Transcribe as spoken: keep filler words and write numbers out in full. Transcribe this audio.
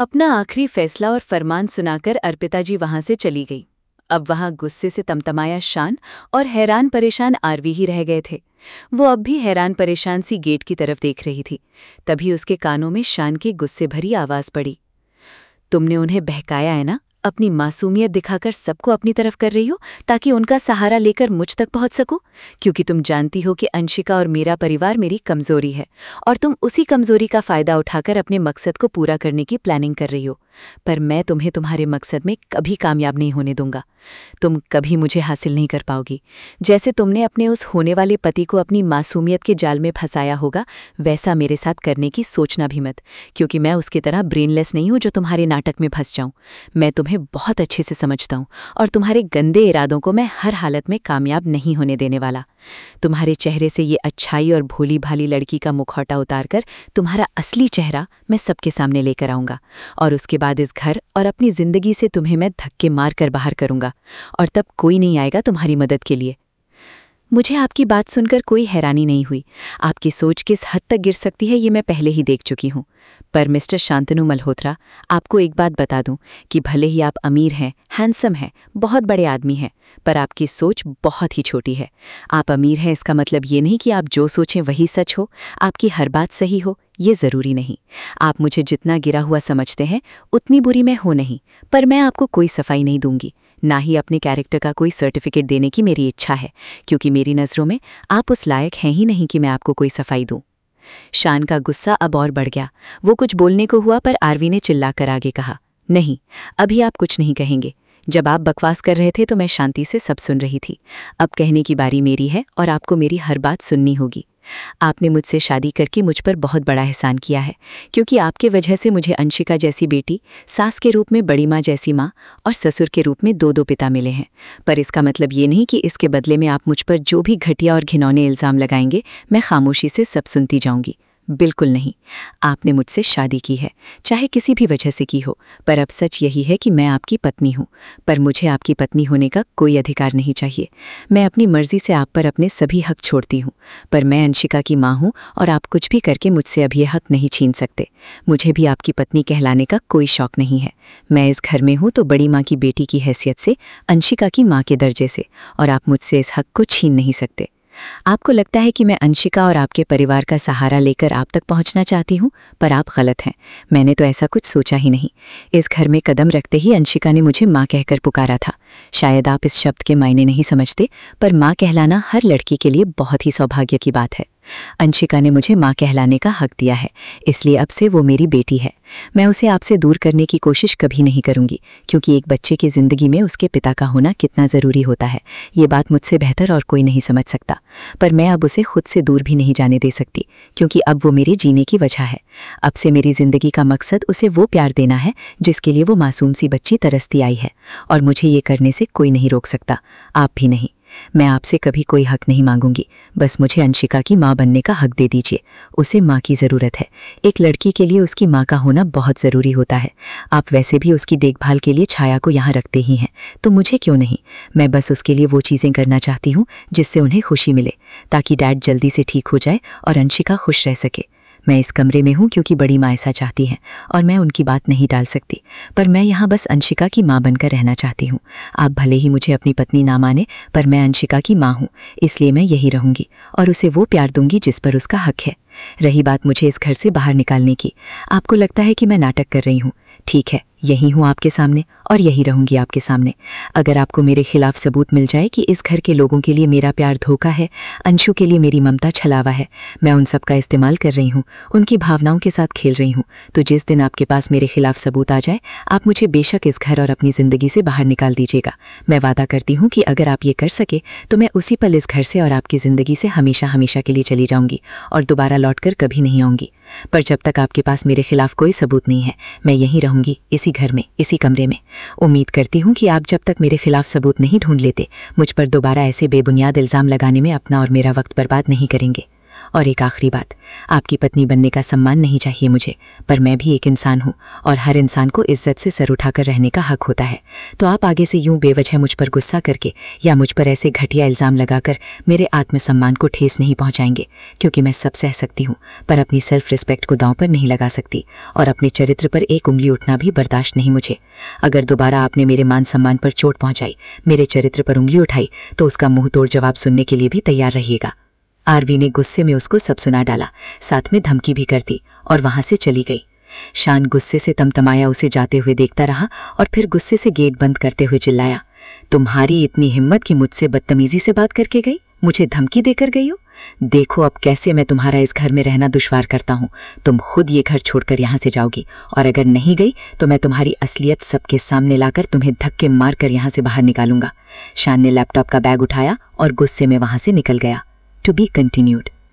अपना आखिरी फैसला और फरमान सुनाकर अर्पिता जी वहां से चली गई। अब वहां गुस्से से तमतमाया शान और हैरान परेशान आरवी ही रह गए थे। वो अब भी हैरान परेशान सी गेट की तरफ देख रही थी। तभी उसके कानों में शान की गुस्से भरी आवाज पड़ी। तुमने उन्हें बहकाया है ना? अपनी मासूमियत दिखाकर सबको अपनी तरफ कर रही हो ताकि उनका सहारा लेकर मुझ तक पहुंच सकूं? क्योंकि तुम जानती हो कि अंशिका और मेरा परिवार मेरी कमजोरी है और तुम उसी कमजोरी का फायदा उठाकर अपने मकसद को पूरा करने की प्लानिंग कर रही हो। पर मैं तुम्हें तुम्हारे मकसद में कभी कामयाब नहीं होने दूंगा। तुम कभी मुझे हासिल नहीं कर पाओगी। जैसे तुमने अपने उस होने वाले पति को अपनी मासूमियत के जाल में फंसाया होगा, वैसा मेरे साथ करने की सोचना भी मत, क्योंकि मैं उसकी तरह ब्रेनलेस नहीं हूं जो तुम्हारे नाटक में फंस जाऊं। मैं तुम्हें बहुत अच्छे से समझता हूं और तुम्हारे गंदे इरादों को मैं हर हालत में कामयाब नहीं होने देने वाला। तुम्हारे चेहरे से ये अच्छाई और भोली भाली लड़की का मुखौटा उतारकर तुम्हारा असली चेहरा मैं सबके सामने लेकर आऊंगा और उसके बाद इस घर और अपनी जिंदगी से तुम्हें मैं धक्के मार कर बाहर करूंगा और तब कोई नहीं आएगा तुम्हारी मदद के लिए। मुझे आपकी बात सुनकर कोई हैरानी नहीं हुई। आपकी सोच किस हद तक गिर सकती है ये मैं पहले ही देख चुकी हूँ। पर मिस्टर शांतनु मल्होत्रा, आपको एक बात बता दूं कि भले ही आप अमीर हैं, हैंडसम हैं, बहुत बड़े आदमी हैं, पर आपकी सोच बहुत ही छोटी है। आप अमीर हैं इसका मतलब ये नहीं कि आप जो सोचें वही सच हो, आपकी हर बात सही हो, ये ज़रूरी नहीं। आप मुझे जितना गिरा हुआ समझते हैं उतनी बुरी मैं हो नहीं, पर मैं आपको कोई सफाई नहीं दूंगी, ना ही अपने कैरेक्टर का कोई सर्टिफिकेट देने की मेरी इच्छा है, क्योंकि मेरी नज़रों में आप उस लायक हैं ही नहीं कि मैं आपको कोई सफाई दूं। शान का गुस्सा अब और बढ़ गया। वो कुछ बोलने को हुआ पर आरवी ने चिल्लाकर आगे कहा, नहीं, अभी आप कुछ नहीं कहेंगे। जब आप बकवास कर रहे थे तो मैं शांति से सब सुन रही थी। अब कहने की बारी मेरी है और आपको मेरी हर बात सुननी होगी। आपने मुझसे शादी करके मुझ पर बहुत बड़ा एहसान किया है, क्योंकि आपके वजह से मुझे अंशिका जैसी बेटी, सास के रूप में बड़ी माँ जैसी माँ और ससुर के रूप में दो दो पिता मिले हैं। पर इसका मतलब ये नहीं कि इसके बदले में आप मुझ पर जो भी घटिया और घिनौने इल्ज़ाम लगाएंगे मैं खामोशी से सब सुनती जाऊंगी। बिल्कुल नहीं। आपने मुझसे शादी की है, चाहे किसी भी वजह से की हो, पर अब सच यही है कि मैं आपकी पत्नी हूँ। पर मुझे आपकी पत्नी होने का कोई अधिकार नहीं चाहिए। मैं अपनी मर्जी से आप पर अपने सभी हक छोड़ती हूँ, पर मैं अंशिका की माँ हूँ और आप कुछ भी करके मुझसे अब ये हक नहीं छीन सकते। मुझे भी आपकी पत्नी कहलाने का कोई शौक नहीं है। मैं इस घर में हूँ तो बड़ी माँ की बेटी की हैसियत से, अंशिका की माँ के दर्जे से, और आप मुझसे इस हक को छीन नहीं सकते। आपको लगता है कि मैं अंशिका और आपके परिवार का सहारा लेकर आप तक पहुंचना चाहती हूं, पर आप गलत हैं। मैंने तो ऐसा कुछ सोचा ही नहीं। इस घर में कदम रखते ही अंशिका ने मुझे माँ कहकर पुकारा था। शायद आप इस शब्द के मायने नहीं समझते, पर माँ कहलाना हर लड़की के लिए बहुत ही सौभाग्य की बात है। अंशिका ने मुझे माँ कहलाने का हक दिया है, इसलिए अब से वो मेरी बेटी है। मैं उसे आपसे दूर करने की कोशिश कभी नहीं करूंगी, क्योंकि एक बच्चे की ज़िंदगी में उसके पिता का होना कितना ज़रूरी होता है ये बात मुझसे बेहतर और कोई नहीं समझ सकता। पर मैं अब उसे खुद से दूर भी नहीं जाने दे सकती, क्योंकि अब वो मेरे जीने की वजह है। अब से मेरी ज़िंदगी का मकसद उसे वो प्यार देना है जिसके लिए वो मासूम सी बच्ची तरसती आई है, और मुझे ये करने से कोई नहीं रोक सकता, आप भी नहीं। मैं आपसे कभी कोई हक नहीं मांगूंगी, बस मुझे अंशिका की माँ बनने का हक दे दीजिए। उसे माँ की ज़रूरत है। एक लड़की के लिए उसकी माँ का होना बहुत ज़रूरी होता है। आप वैसे भी उसकी देखभाल के लिए छाया को यहाँ रखते ही हैं, तो मुझे क्यों नहीं। मैं बस उसके लिए वो चीज़ें करना चाहती हूँ जिससे उन्हें खुशी मिले, ताकि डैड जल्दी से ठीक हो जाए और अंशिका खुश रह सके। मैं इस कमरे में हूँ क्योंकि बड़ी माँ ऐसा चाहती हैं और मैं उनकी बात नहीं टाल सकती, पर मैं यहाँ बस अंशिका की माँ बनकर रहना चाहती हूँ। आप भले ही मुझे अपनी पत्नी ना माने, पर मैं अंशिका की माँ हूँ, इसलिए मैं यही रहूँगी और उसे वो प्यार दूंगी जिस पर उसका हक है। रही बात मुझे इस घर से बाहर निकालने की, आपको लगता है कि मैं नाटक कर रही हूँ। ठीक है, यही हूँ आपके सामने और यही रहूंगी आपके सामने। अगर आपको मेरे खिलाफ सबूत मिल जाए कि इस घर के लोगों के लिए मेरा प्यार धोखा है, अंशु के लिए मेरी ममता छलावा है, मैं उन सब का इस्तेमाल कर रही हूँ, उनकी भावनाओं के साथ खेल रही हूँ, तो जिस दिन आपके पास मेरे खिलाफ सबूत आ जाए, आप मुझे बेशक इस घर और अपनी ज़िंदगी से बाहर निकाल दीजिएगा। मैं वादा करती हूँ कि अगर आप ये कर सके तो मैं उसी पल इस घर से और आपकी ज़िंदगी से हमेशा हमेशा के लिए चली जाऊँगी और दोबारा लौटकर कभी नहीं आऊँगी। पर जब तक आपके पास मेरे खिलाफ कोई सबूत नहीं है, मैं यहीं रहूंगी, इसी घर में, इसी कमरे में। उम्मीद करती हूँ कि आप जब तक मेरे खिलाफ सबूत नहीं ढूंढ लेते, मुझ पर दोबारा ऐसे बेबुनियाद इल्ज़ाम लगाने में अपना और मेरा वक्त बर्बाद नहीं करेंगे। और एक आखिरी बात, आपकी पत्नी बनने का सम्मान नहीं चाहिए मुझे, पर मैं भी एक इंसान हूँ और हर इंसान को इज्जत से सर उठाकर रहने का हक होता है। तो आप आगे से यूं बेवजह मुझ पर गुस्सा करके या मुझ पर ऐसे घटिया इल्ज़ाम लगाकर मेरे आत्मसम्मान को ठेस नहीं पहुँचाएंगे, क्योंकि मैं सब सह सकती हूँ पर अपनी सेल्फ रिस्पेक्ट को दांव पर नहीं लगा सकती, और अपने चरित्र पर एक उंगली उठना भी बर्दाश्त नहीं मुझे। अगर दोबारा आपने मेरे मान सम्मान पर चोट पहुँचाई, मेरे चरित्र पर उंगली उठाई, तो उसका मुंह तोड़ जवाब सुनने के लिए भी तैयार रहिएगा। आरवी ने गुस्से में उसको सब सुना डाला, साथ में धमकी भी कर दी और वहां से चली गई। शान गुस्से से तमतमाया उसे जाते हुए देखता रहा और फिर गुस्से से गेट बंद करते हुए चिल्लाया, तुम्हारी इतनी हिम्मत कि मुझसे बदतमीजी से बात करके गई, मुझे धमकी देकर गई हो? देखो अब कैसे मैं तुम्हारा इस घर में रहना दुश्वार करता हूँ। तुम खुद ये घर छोड़कर यहाँ से जाओगी, और अगर नहीं गई तो मैं तुम्हारी असलियत सबके सामने लाकर तुम्हें धक्के मारकर यहाँ से बाहर निकालूंगा। शान ने लैपटॉप का बैग उठाया और गुस्से में वहां से निकल गया। To be continued.